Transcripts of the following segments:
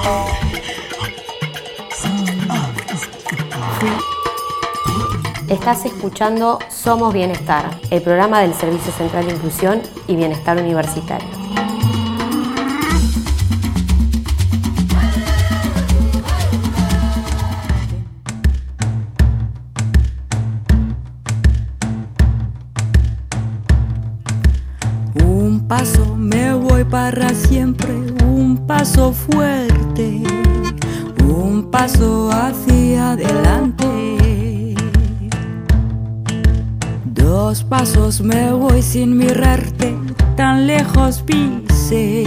Estás escuchando Somos Bienestar, el programa del Servicio Central de Inclusión y Bienestar Universitario. Un paso me voy para siempre, un paso fuerte, un paso hacia adelante. Dos pasos me voy sin mirarte, tan lejos pisé.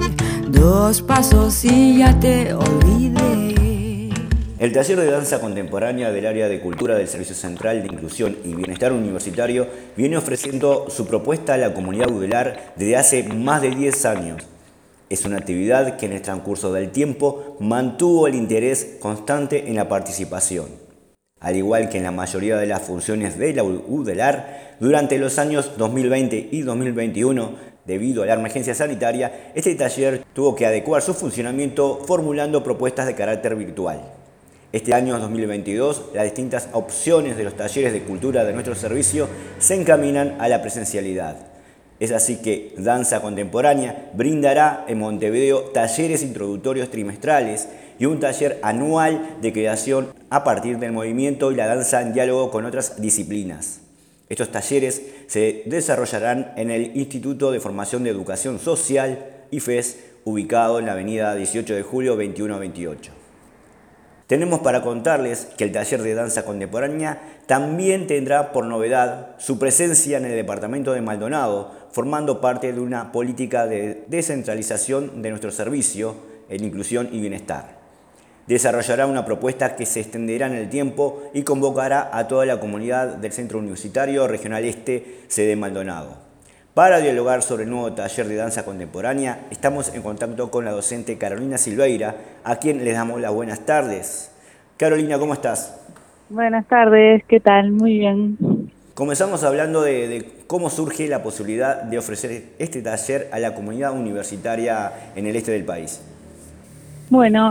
Dos pasos y ya te olvidé. El taller de danza contemporánea del área de cultura del Servicio Central de Inclusión y Bienestar Universitario viene ofreciendo su propuesta a la comunidad Udelar desde hace más de 10 años. Es una actividad que en el transcurso del tiempo mantuvo el interés constante en la participación. Al igual que en la mayoría de las funciones de la Udelar, durante los años 2020 y 2021, debido a la emergencia sanitaria, este taller tuvo que adecuar su funcionamiento formulando propuestas de carácter virtual. Este año 2022, las distintas opciones de los talleres de cultura de nuestro servicio se encaminan a la presencialidad. Es así que Danza Contemporánea brindará en Montevideo talleres introductorios trimestrales y un taller anual de creación a partir del movimiento y la danza en diálogo con otras disciplinas. Estos talleres se desarrollarán en el Instituto de Formación de Educación Social, IFES, ubicado en la avenida 18 de julio 2128. Tenemos para contarles que el taller de danza contemporánea también tendrá por novedad su presencia en el departamento de Maldonado, formando parte de una política de descentralización de nuestro servicio en inclusión y bienestar. Desarrollará una propuesta que se extenderá en el tiempo y convocará a toda la comunidad del Centro Universitario Regional Este, sede Maldonado. Para dialogar sobre el nuevo taller de danza contemporánea, estamos en contacto con la docente Carolina Silveira, a quien les damos las buenas tardes. Carolina, ¿cómo estás? Buenas tardes, ¿qué tal? Muy bien. Comenzamos hablando de cómo surge la posibilidad de ofrecer este taller a la comunidad universitaria en el este del país. Bueno,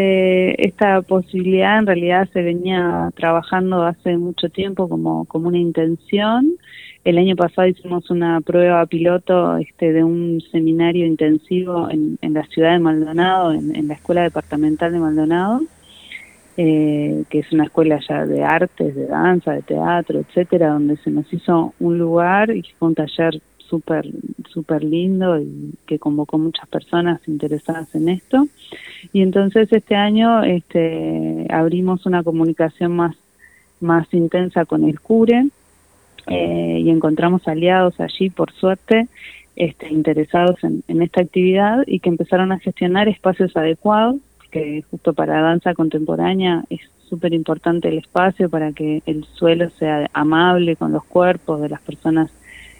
esta posibilidad en realidad se venía trabajando hace mucho tiempo como una intención. El año pasado hicimos una prueba piloto de un seminario intensivo en la ciudad de Maldonado, en la Escuela Departamental de Maldonado, que es una escuela ya de artes, de danza, de teatro, etcétera, donde se nos hizo un lugar y fue un taller súper lindo y que convocó muchas personas interesadas en esto. Y entonces este año abrimos una comunicación más intensa con el CURE y encontramos aliados allí, por suerte, interesados en esta actividad y que empezaron a gestionar espacios adecuados, que justo para danza contemporánea es súper importante el espacio para que el suelo sea amable con los cuerpos de las personas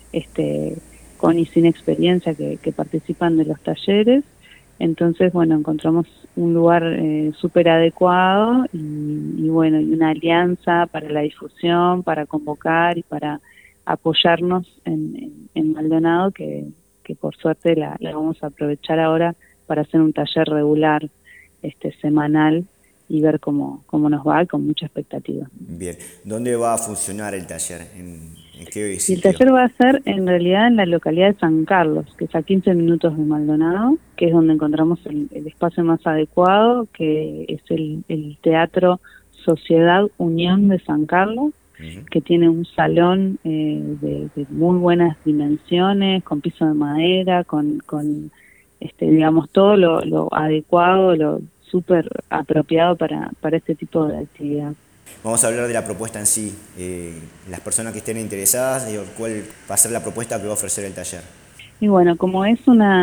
con y sin experiencia que participan de los talleres. Entonces, bueno, encontramos un lugar súper adecuado y una alianza para la difusión, para convocar y para apoyarnos en Maldonado, que por suerte la vamos a aprovechar ahora para hacer un taller regular semanal y ver cómo nos va, con mucha expectativa. Bien, ¿dónde va a funcionar el taller? ¿En qué sitio? Y el taller va a ser en realidad en la localidad de San Carlos, que es a 15 minutos de Maldonado, que es donde encontramos el espacio más adecuado, que es el Teatro Sociedad Unión de San Carlos, que tiene un salón de muy buenas dimensiones, con piso de madera, con digamos todo lo adecuado, lo súper apropiado para este tipo de actividad. Vamos a hablar de la propuesta en sí, las personas que estén interesadas, cuál va a ser la propuesta que va a ofrecer el taller. Y bueno, como es una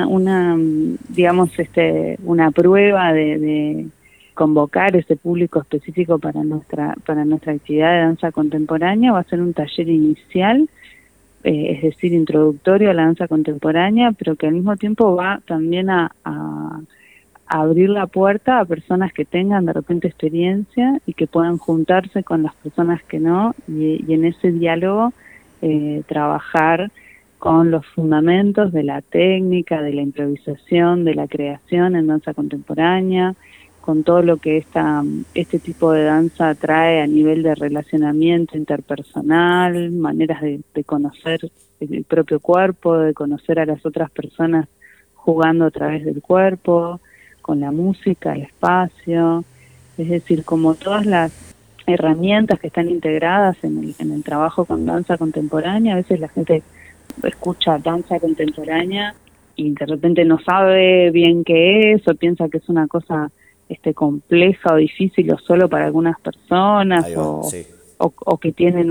prueba de convocar ese público específico para nuestra actividad de danza contemporánea, va a ser un taller inicial, es decir, introductorio a la danza contemporánea, pero que al mismo tiempo va también a abrir la puerta a personas que tengan de repente experiencia y que puedan juntarse con las personas que no, y en ese diálogo trabajar con los fundamentos de la técnica, de la improvisación, de la creación en danza contemporánea, con todo lo que este tipo de danza trae a nivel de relacionamiento interpersonal, maneras de conocer el propio cuerpo, de conocer a las otras personas jugando a través del cuerpo, con la música, el espacio, es decir, como todas las herramientas que están integradas en el trabajo con danza contemporánea. A veces la gente escucha danza contemporánea y de repente no sabe bien qué es, o piensa que es una cosa compleja o difícil o solo para algunas personas, o que tienen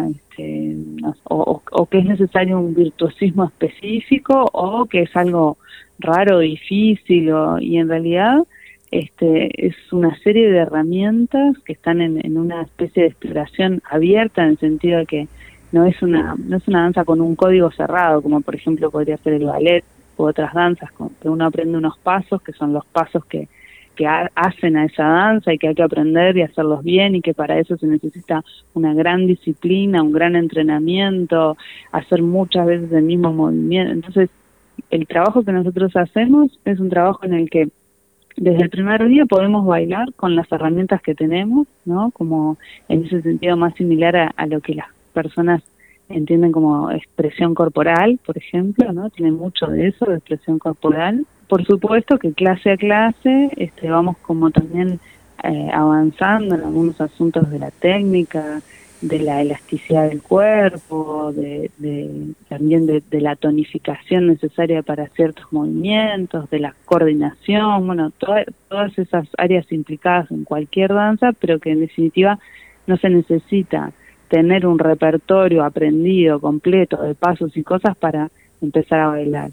o que es necesario un virtuosismo específico, o que es algo raro, difícil, y en realidad es una serie de herramientas que están en una especie de exploración abierta, en el sentido de que no es una danza con un código cerrado, como por ejemplo podría ser el ballet u otras danzas, que uno aprende unos pasos que son los pasos que hacen a esa danza y que hay que aprender y hacerlos bien, y que para eso se necesita una gran disciplina, un gran entrenamiento, hacer muchas veces el mismo movimiento. Entonces, el trabajo que nosotros hacemos es un trabajo en el que desde el primer día podemos bailar con las herramientas que tenemos, ¿no? Como en ese sentido más similar a lo que las personas entienden como expresión corporal, por ejemplo, ¿no? Tiene mucho de eso, de expresión corporal. Por supuesto que clase a clase vamos como también avanzando en algunos asuntos de la técnica, de la elasticidad del cuerpo, también de la tonificación necesaria para ciertos movimientos, de la coordinación, bueno, todas esas áreas implicadas en cualquier danza, pero que en definitiva no se necesita tener un repertorio aprendido completo de pasos y cosas para empezar a bailar.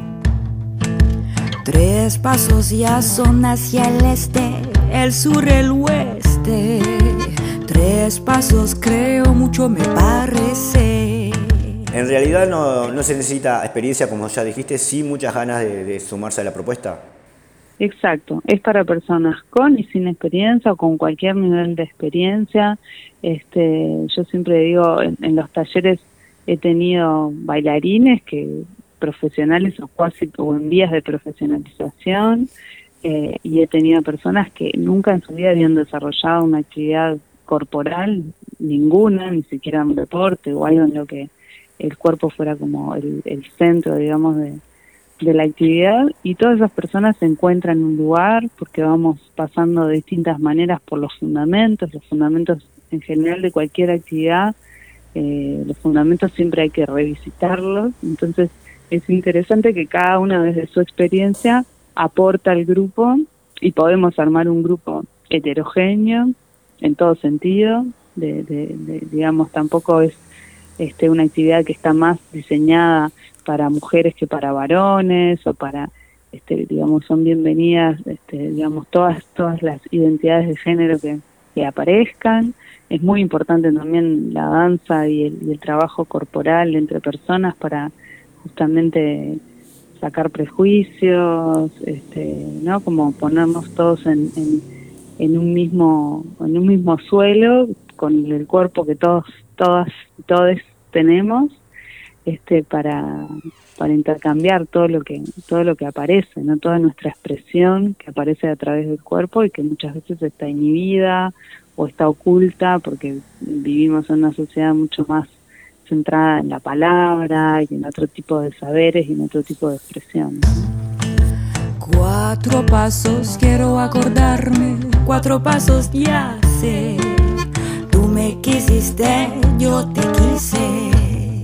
3 pasos ya son hacia el este, el sur, el oeste. 3 pasos creo, mucho me parece. En realidad no se necesita experiencia, como ya dijiste, sí muchas ganas de sumarse a la propuesta. Exacto, es para personas con y sin experiencia o con cualquier nivel de experiencia. Yo siempre digo, en los talleres he tenido bailarines profesionales o en vías de profesionalización, y he tenido personas que nunca en su vida habían desarrollado una actividad corporal, ninguna, ni siquiera un deporte o algo en lo que el cuerpo fuera como el centro, digamos, de la actividad, y todas esas personas se encuentran en un lugar porque vamos pasando de distintas maneras por los fundamentos en general de cualquier actividad. Los fundamentos siempre hay que revisitarlos, entonces es interesante que cada uno desde su experiencia aporta al grupo, y podemos armar un grupo heterogéneo en todo sentido, digamos, tampoco es una actividad que está más diseñada para mujeres que para varones, o para, digamos, son bienvenidas, digamos, todas las identidades de género que aparezcan. Es muy importante también la danza y el trabajo corporal entre personas para justamente sacar prejuicios, ¿no? Como ponernos todos en un mismo suelo, con el cuerpo que todos tenemos, para intercambiar todo lo que aparece, ¿no? Toda nuestra expresión que aparece a través del cuerpo y que muchas veces está inhibida o está oculta porque vivimos en una sociedad mucho más centrada en la palabra y en otro tipo de saberes y en otro tipo de expresión. 4 pasos quiero acordarme, 4 pasos ya sé. Tú me quisiste, yo te quise.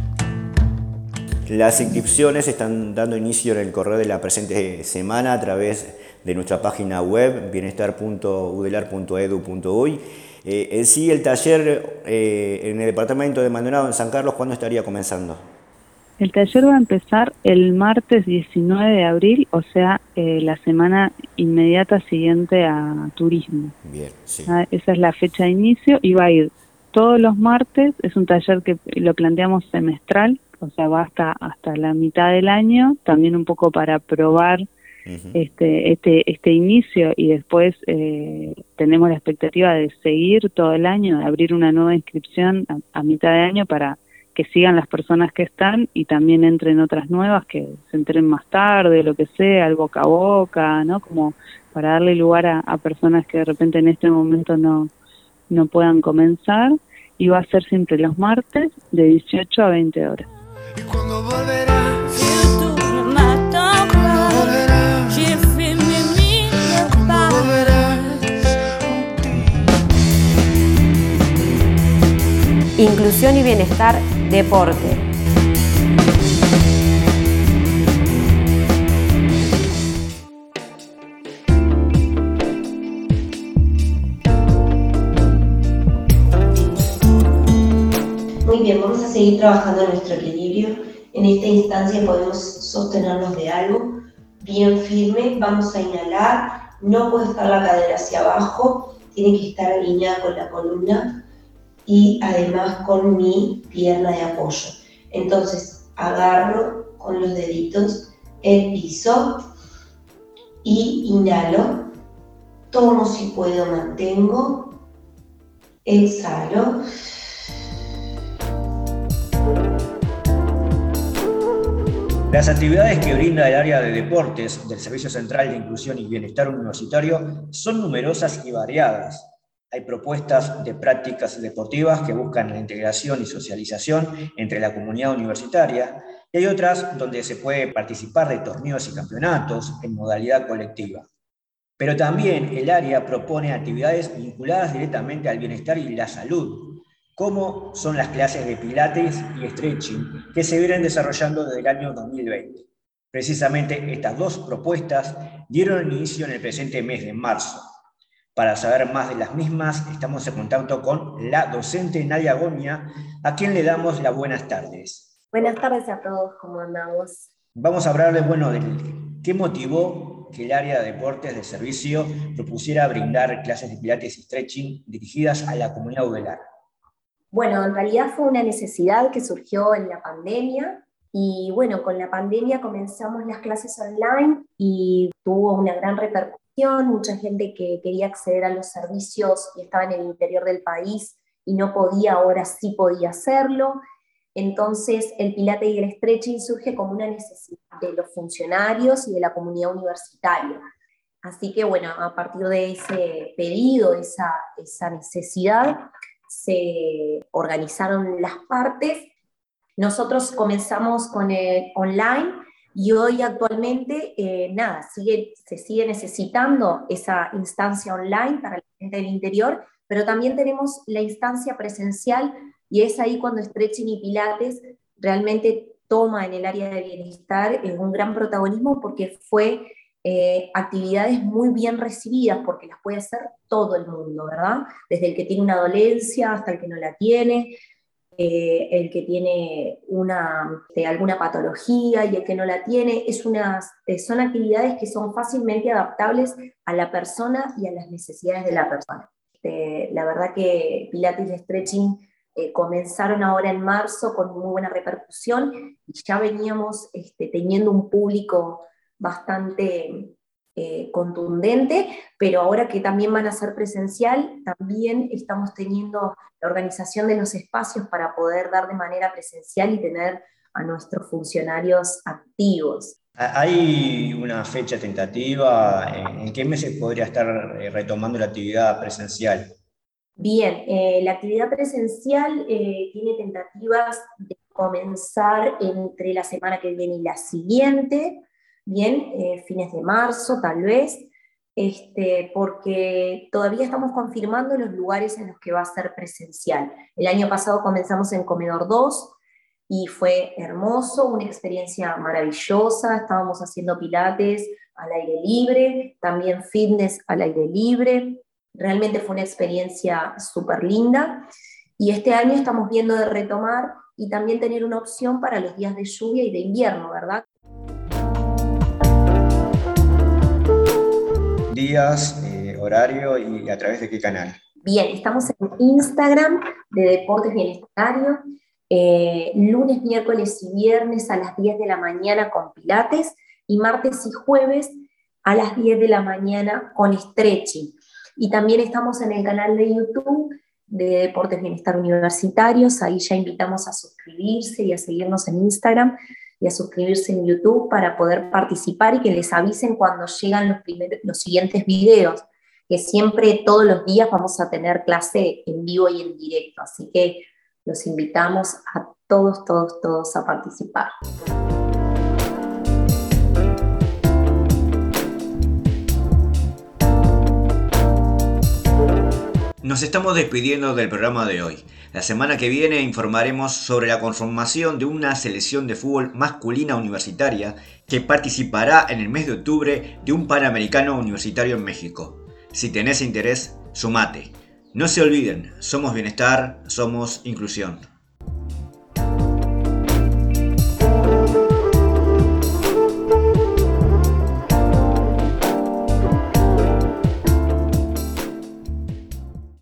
Las inscripciones están dando inicio en el correo de la presente semana a través de nuestra página web bienestar.udelar.edu.uy. En sí, el taller en el departamento de Maldonado, en San Carlos, ¿cuándo estaría comenzando? El taller va a empezar el martes 19 de abril, o sea, la semana inmediata siguiente a turismo. Bien, sí. Esa es la fecha de inicio, y va a ir todos los martes. Es un taller que lo planteamos semestral, o sea, va hasta la mitad del año, también un poco para probar este inicio, y después tenemos la expectativa de seguir todo el año, de abrir una nueva inscripción a mitad de año para que sigan las personas que están y también entren otras nuevas que se entren más tarde, lo que sea, el boca a boca, ¿no? Como para darle lugar a personas que de repente en este momento no puedan comenzar, y va a ser siempre los martes de 18 a 20 horas. ¿Y cuándo volverás? ¿Cuándo volverás? ¿Cuándo volverás? Inclusión y bienestar, deporte. Muy bien, vamos a seguir trabajando nuestro equilibrio. En esta instancia podemos sostenernos de algo bien firme. Vamos a inhalar, no puede estar la cadera hacia abajo, tiene que estar alineada con la columna y además con mi pierna de apoyo. Entonces agarro con los deditos el piso y inhalo, tomo si puedo, mantengo, exhalo. Las actividades que brinda el área de deportes del Servicio Central de Inclusión y Bienestar Universitario son numerosas y variadas. Hay propuestas de prácticas deportivas que buscan la integración y socialización entre la comunidad universitaria, y hay otras donde se puede participar de torneos y campeonatos en modalidad colectiva. Pero también el área propone actividades vinculadas directamente al bienestar y la salud, como son las clases de pilates y stretching que se vienen desarrollando desde el año 2020. Precisamente estas dos propuestas dieron inicio en el presente mes de marzo. Para saber más de las mismas, estamos en contacto con la docente Nadia Goña, a quien le damos las buenas tardes. Buenas tardes a todos, ¿cómo andamos? Vamos a hablar de qué motivó que el área de deportes de servicio propusiera brindar clases de pilates y stretching dirigidas a la comunidad udelar. Bueno, en realidad fue una necesidad que surgió en la pandemia, y bueno, con la pandemia comenzamos las clases online y tuvo una gran repercusión, mucha gente que quería acceder a los servicios y estaba en el interior del país y no podía, ahora sí podía hacerlo. Entonces el Pilates y el stretching surge como una necesidad de los funcionarios y de la comunidad universitaria. Así que bueno, a partir de ese pedido, esa necesidad, se organizaron las partes. Nosotros comenzamos con el online y hoy actualmente se sigue necesitando esa instancia online para la gente del interior, pero también tenemos la instancia presencial, y es ahí cuando Stretching y Pilates realmente toma en el área de bienestar un gran protagonismo, porque fue actividades muy bien recibidas, porque las puede hacer todo el mundo, ¿verdad? Desde el que tiene una dolencia hasta el que no la tiene, el que tiene alguna patología y el que no la tiene. Son actividades que son fácilmente adaptables a la persona y a las necesidades de la persona. La verdad que Pilates y Stretching comenzaron ahora en marzo con muy buena repercusión, y ya veníamos teniendo un público bastante contundente, pero ahora que también van a ser presencial, también estamos teniendo la organización de los espacios para poder dar de manera presencial y tener a nuestros funcionarios activos. ¿Hay una fecha tentativa? ¿En qué meses podría estar retomando la actividad presencial? Bien, la actividad presencial tiene tentativas de comenzar entre la semana que viene y la siguiente, bien, fines de marzo tal vez, porque todavía estamos confirmando los lugares en los que va a ser presencial. El año pasado comenzamos en Comedor 2 y fue hermoso, una experiencia maravillosa. Estábamos haciendo pilates al aire libre, también fitness al aire libre. Realmente fue una experiencia súper linda, y este año estamos viendo de retomar y también tener una opción para los días de lluvia y de invierno, ¿verdad? Días, horario y a través de qué canal. Bien, estamos en Instagram de Deportes Bienestar, lunes, miércoles y viernes a las 10 de la mañana con pilates, y martes y jueves a las 10 de la mañana con stretching. Y también estamos en el canal de YouTube de Deportes Bienestar Universitarios. Ahí ya invitamos a suscribirse y a seguirnos en Instagram y a suscribirse en YouTube para poder participar y que les avisen cuando llegan los siguientes videos, que siempre todos los días vamos a tener clase en vivo y en directo, así que los invitamos a todos a participar. Nos estamos despidiendo del programa de hoy. La semana que viene informaremos sobre la conformación de una selección de fútbol masculina universitaria que participará en el mes de octubre de un Panamericano Universitario en México. Si tenés interés, sumate. No se olviden, somos bienestar, somos inclusión.